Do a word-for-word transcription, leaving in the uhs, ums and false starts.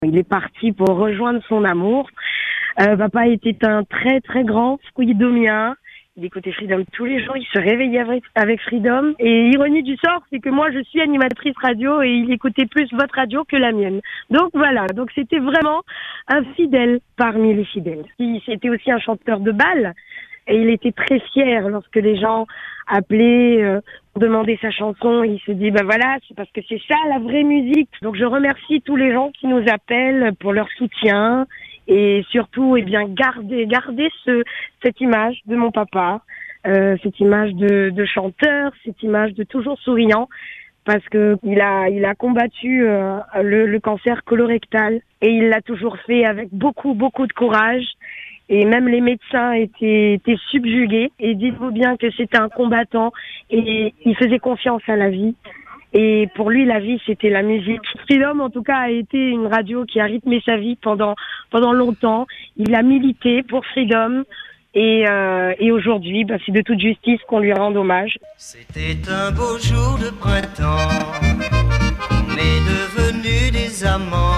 Il est parti pour rejoindre son amour. Euh, papa était un très très grand Freedomien. Il écoutait Freedom tous les jours, il se réveillait avec, avec Freedom. Et ironie du sort, c'est que moi je suis animatrice radio et il écoutait plus votre radio que la mienne. Donc voilà, donc c'était vraiment un fidèle parmi les fidèles. Il C'était aussi un chanteur de bal et il était très fier lorsque les gens appelaient euh, pour demander sa chanson. Il se dit, ben voilà, c'est parce que c'est ça la vraie musique. Donc je remercie tous les gens qui nous appellent pour leur soutien. Et surtout, eh bien, garder, garder ce, cette image de mon papa, euh, cette image de, de chanteur, cette image de toujours souriant, parce que il a, il a combattu euh, le, le cancer colorectal et il l'a toujours fait avec beaucoup, beaucoup de courage. Et même les médecins étaient, étaient subjugués. Et dites-vous bien que c'était un combattant et il faisait confiance à la vie. Et pour lui, la vie, c'était la musique. Freedom, en tout cas, a été une radio qui a rythmé sa vie pendant pendant longtemps. Il a milité pour Freedom. Et, euh, et aujourd'hui, bah, c'est de toute justice qu'on lui rende hommage. C'était un beau jour de printemps. On est devenus des amants.